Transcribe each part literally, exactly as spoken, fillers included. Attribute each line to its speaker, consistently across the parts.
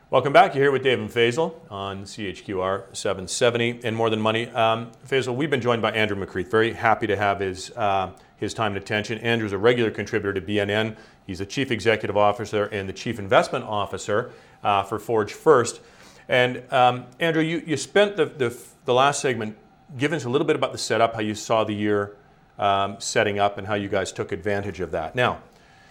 Speaker 1: Welcome back. You're here with Dave and Faisal on C H Q R seven seventy and More Than Money. Um, Faisal, we've been joined by Andrew McCreath. Very happy to have his uh, his time and attention. Andrew's a regular contributor to B N N. He's the Chief Executive Officer and the Chief Investment Officer uh, for Forge First. And um, Andrew, you, you spent the, the the last segment giving us a little bit about the setup, how you saw the year um, setting up and how you guys took advantage of that. Now,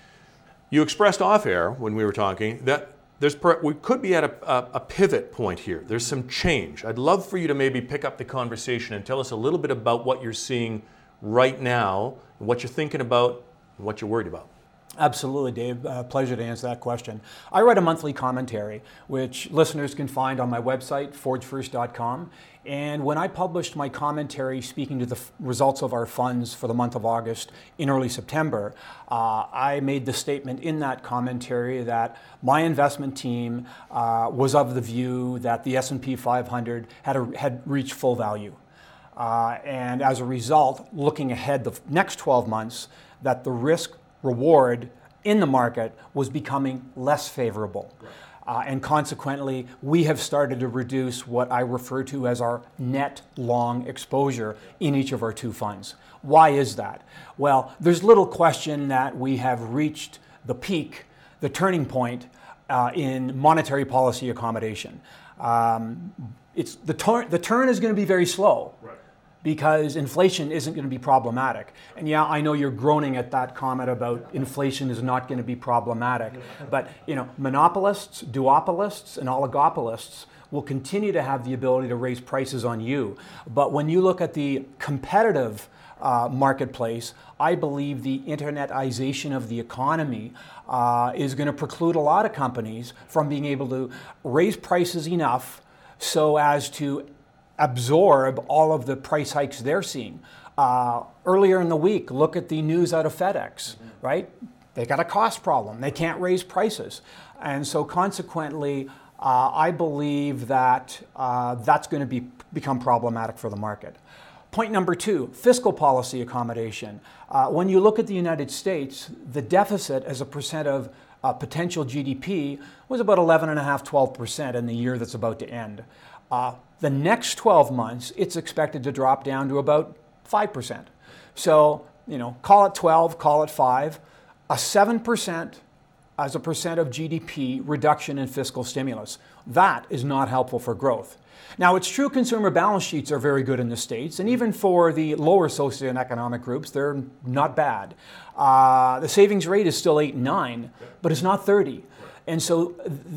Speaker 1: you expressed off air when we were talking that There's, we could be at a, a, a pivot point here. There's some change. I'd love for you to maybe pick up the conversation and tell us a little bit about what you're seeing right now, what you're thinking about, and what you're worried about.
Speaker 2: Absolutely, Dave. Uh, pleasure to answer that question. I write a monthly commentary, which listeners can find on my website, forge first dot com. And when I published my commentary speaking to the f- results of our funds for the month of August in early September, uh, I made the statement in that commentary that my investment team uh, was of the view that the S and P five hundred had, a, had reached full value. Uh, and as a result, looking ahead the next twelve months, that the risk reward in the market was becoming less favorable. Right. Uh, and consequently, we have started to reduce what I refer to as our net long exposure in each of our two funds. Why is that? Well, there's little question that we have reached the peak, the turning point uh, in monetary policy accommodation. Um, it's the, tur- the turn is going to be very slow. Right. Because inflation isn't going to be problematic. And yeah, I know you're groaning at that comment about inflation is not going to be problematic. But you know, monopolists, duopolists, and oligopolists will continue to have the ability to raise prices on you. But when you look at the competitive uh, marketplace, I believe the internetization of the economy uh, is going to preclude a lot of companies from being able to raise prices enough so as to absorb all of the price hikes they're seeing. Uh, earlier in the week, look at the news out of FedEx, mm-hmm. right? They got a cost problem. They can't raise prices. And so consequently, uh, I believe that uh, that's going to be become problematic for the market. Point number two, fiscal policy accommodation. Uh, when you look at the United States, the deficit as a percent of uh, potential G D P was about eleven point five, twelve percent in the year that's about to end. Uh, the next twelve months, it's expected to drop down to about five percent. So, you know, call it twelve, call it five. A seven percent as a percent of G D P reduction in fiscal stimulus. That is not helpful for growth. Now, it's true consumer balance sheets are very good in the States, and even for the lower socioeconomic groups, they're not bad. Uh, the savings rate is still eight and nine, but it's not thirty. And so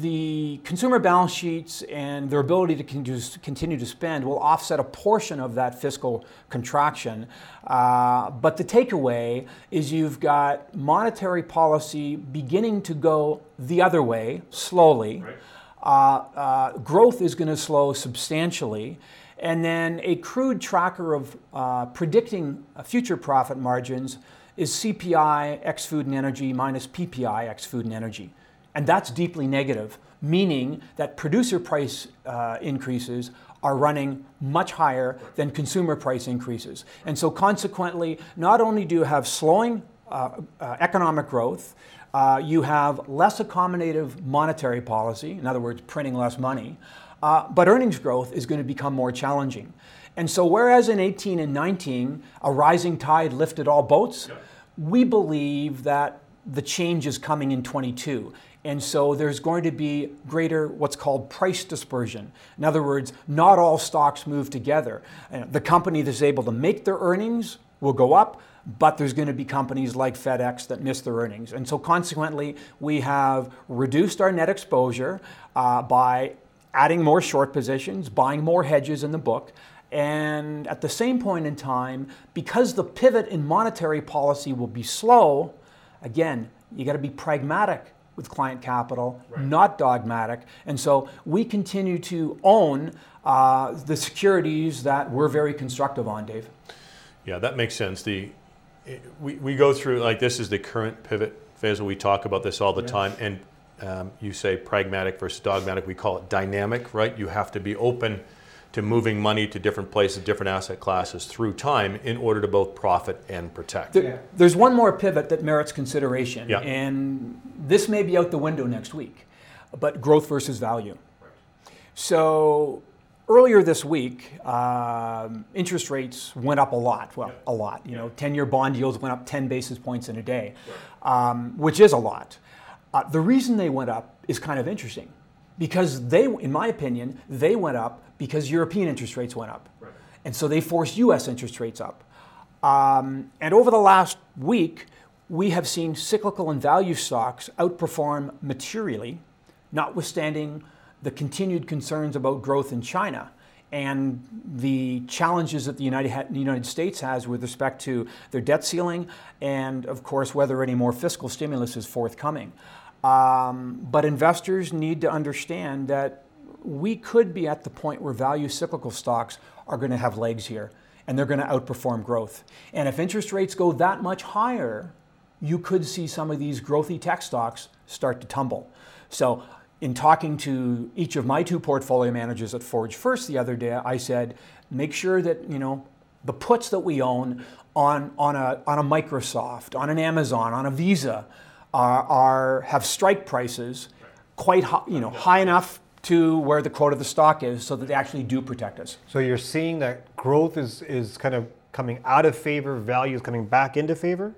Speaker 2: the consumer balance sheets and their ability to continue to spend will offset a portion of that fiscal contraction. Uh, but the takeaway is you've got monetary policy beginning to go the other way, slowly. Right. Uh, uh, growth is going to slow substantially. And then a crude tracker of uh, predicting future profit margins is C P I ex food and energy minus P P I ex food and energy. And that's deeply negative, meaning that producer price uh, increases are running much higher than consumer price increases. And so consequently, not only do you have slowing uh, uh, economic growth, uh, you have less accommodative monetary policy, in other words, printing less money, uh, but earnings growth is going to become more challenging. And so whereas in eighteen and nineteen, a rising tide lifted all boats, yeah. we believe that the change is coming in twenty-two. And so there's going to be greater what's called price dispersion. In other words, not all stocks move together. The company that's able to make their earnings will go up, but there's going to be companies like FedEx that miss their earnings. And so consequently, we have reduced our net exposure uh, by adding more short positions, buying more hedges in the book. And at the same point in time, because the pivot in monetary policy will be slow, again, you got to be pragmatic with client capital, right. not dogmatic. And so we continue to own uh, the securities that we're very constructive on, Dave.
Speaker 1: Yeah, that makes sense. The we, we go through, like, this is the current pivot phase. We talk about this all the yeah. time. And um, you say pragmatic versus dogmatic. We call it dynamic, right? You have to be open to moving money to different places, different asset classes through time in order to both profit and protect.
Speaker 2: There, yeah. There's one more pivot that merits consideration,
Speaker 1: yeah.
Speaker 2: and this may be out the window next week. but growth versus value. So earlier this week, um, interest rates went up a lot. Well, a lot. You know, ten-year bond yields went up ten basis points in a day, um, which is a lot. Uh, the reason they went up is kind of interesting, because they, in my opinion, they went up because European interest rates went up, right. And so they forced U S interest rates up. Um, and over the last week, we have seen cyclical and value stocks outperform materially, notwithstanding the continued concerns about growth in China and the challenges that the United, the United States has with respect to their debt ceiling and, of course, whether any more fiscal stimulus is forthcoming. Um, but investors need to understand that we could be at the point where value cyclical stocks are going to have legs here, and they're going to outperform growth. And if interest rates go that much higher, you could see some of these growthy tech stocks start to tumble. So in talking to each of my two portfolio managers at Forge First the other day, I said, make sure that, you know, the puts that we own on, on, a, on a Microsoft, on an Amazon, on a Visa, are, are have strike prices quite high, you know, high enough to where the quote of the stock is so that they actually do protect us.
Speaker 3: So you're seeing that growth is, is kind of coming out of favor, value is coming back into favor?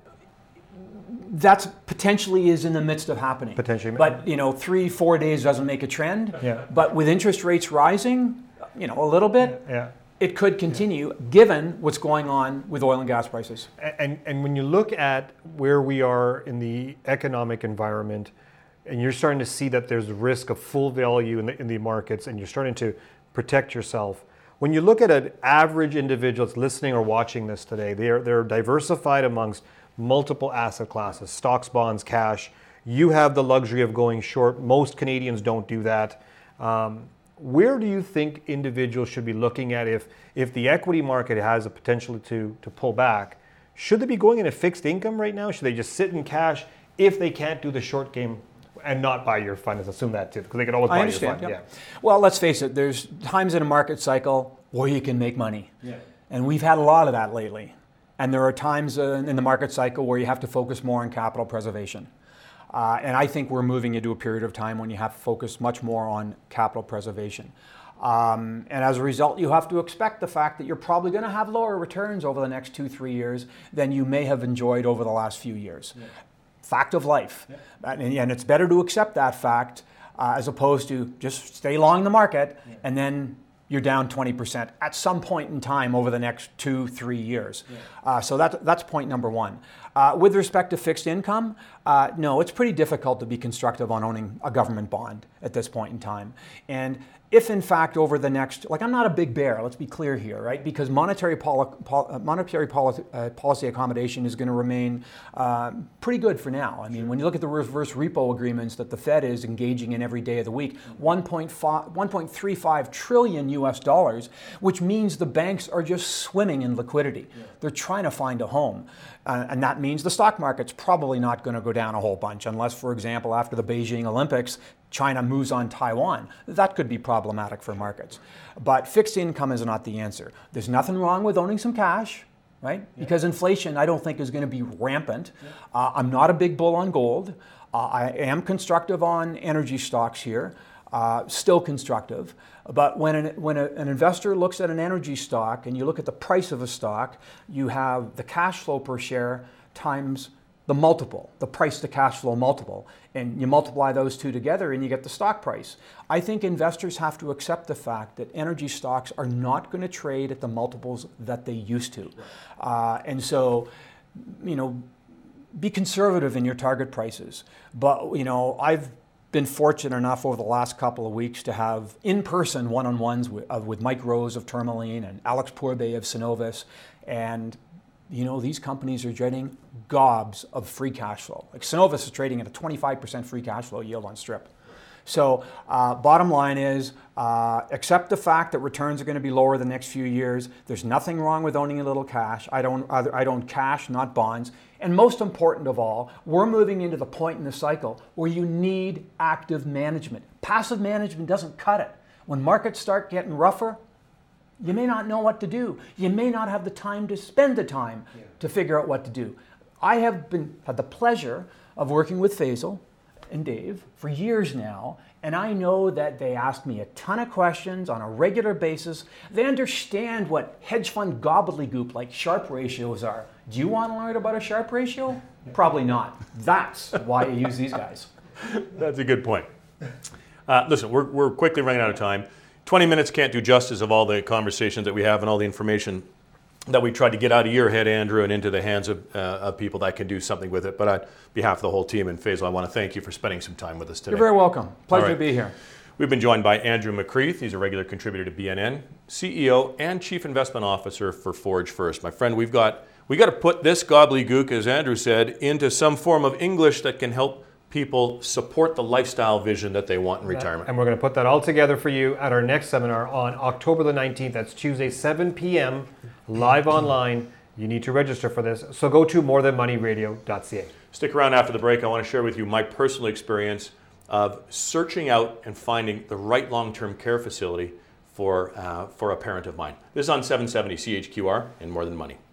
Speaker 2: That's potentially is in the midst of happening.
Speaker 3: Potentially.
Speaker 2: But, you know, three, four days doesn't make a trend.
Speaker 3: Yeah.
Speaker 2: But with interest rates rising, you know, a little bit,
Speaker 3: yeah.
Speaker 2: it could continue yeah. given what's going on with oil and gas prices.
Speaker 3: And, and and when you look at where we are in the economic environment, and you're starting to see that there's a risk of full value in the, in the markets, and you're starting to protect yourself. When you look at an average individual that's listening or watching this today, they're they're diversified amongst multiple asset classes, stocks, bonds, cash. You have the luxury of going short. Most Canadians don't do that. Um, where do you think individuals should be looking at if if the equity market has a potential to, to pull back? Should they be going into fixed income right now? Should they just sit in cash if they can't do the short game and not buy your fund? Let's assume that too, because they can always buy
Speaker 2: I understand,
Speaker 3: your fund.
Speaker 2: Yep. Yeah. Well, let's face it, there's times in a market cycle where you can make money. Yeah. And we've had a lot of that lately. And there are times uh, in the market cycle where you have to focus more on capital preservation. Uh, and I think we're moving into a period of time when you have to focus much more on capital preservation. Um, and as a result, you have to expect the fact that you're probably going to have lower returns over the next two, three years than you may have enjoyed over the last few years. Yeah. Fact of life. Yeah. And, and it's better to accept that fact uh, as opposed to just stay long the market yeah. and then you're down twenty percent at some point in time over the next two, three years. Yeah. Uh, so that, that's point number one. Uh, with respect to fixed income, uh, no, it's pretty difficult to be constructive on owning a government bond at this point in time. And if in fact over the next, like I'm not a big bear, let's be clear here, right? Because monetary, poli- pol- monetary poli- uh, policy accommodation is going to remain uh, pretty good for now. I mean, when you look at the reverse repo agreements that the Fed is engaging in every day of the week, one point three five trillion U S dollars, which means the banks are just swimming in liquidity. Yeah. They're trying to find a home. Uh, and that means the stock market's probably not going to go down a whole bunch unless, for example, after the Beijing Olympics, China moves on Taiwan. That could be problematic for markets. But fixed income is not the answer. There's nothing wrong with owning some cash, right? Yeah. Because inflation, I don't think, is going to be rampant. Yeah. Uh, I'm not a big bull on gold. Uh, I am constructive on energy stocks here. Uh, still constructive. But when, an, when a, an investor looks at an energy stock and you look at the price of a stock, you have the cash flow per share times the multiple, the price to cash flow multiple, and you multiply those two together and you get the stock price. I think investors have to accept the fact that energy stocks are not going to trade at the multiples that they used to. Uh, and so, you know, be conservative in your target prices. But, you know, I've been fortunate enough over the last couple of weeks to have in-person one-on-ones with, uh, with Mike Rose of Tourmaline and Alex Pourbet of Cenovus. And, you know, these companies are generating gobs of free cash flow. Like Cenovus is trading at a twenty-five percent free cash flow yield on strip. So uh, bottom line is, uh, accept the fact that returns are going to be lower the next few years. There's nothing wrong with owning a little cash. I don't, I don't cash, not bonds. And most important of all, we're moving into the point in the cycle where you need active management. Passive management doesn't cut it. When markets start getting rougher, you may not know what to do. You may not have the time to spend the time yeah. to figure out what to do. I have been had the pleasure of working with Faisal and Dave for years now, and I know that they ask me a ton of questions on a regular basis. They understand what hedge fund gobbledygook like Sharpe ratios are. Do you want to learn about a Sharpe ratio? Probably not. That's why I use these guys.
Speaker 1: That's a good point. Uh, listen, we're, we're quickly running out of time. twenty minutes can't do justice of all the conversations that we have and all the information that we tried to get out of your head, Andrew, and into the hands of, uh, of people that can do something with it. But on behalf of the whole team and Faisal, I want to thank you for spending some time with us today.
Speaker 2: You're very welcome. Pleasure
Speaker 1: All right.
Speaker 2: to be here.
Speaker 1: We've been joined by Andrew McCreath. He's a regular contributor to B N N, C E O and Chief Investment Officer for Forge First. My friend, we've got we got to put this gobbledygook, as Andrew said, into some form of English that can help people support the lifestyle vision that they want in retirement.
Speaker 3: And we're going to put that all together for you at our next seminar on October the nineteenth. That's Tuesday, seven p.m. live online. You need to register for this. So go to more than money radio dot c a.
Speaker 1: Stick around after the break. I want to share with you my personal experience of searching out and finding the right long-term care facility for, uh, for a parent of mine. This is on seven seventy C H Q R and More Than Money.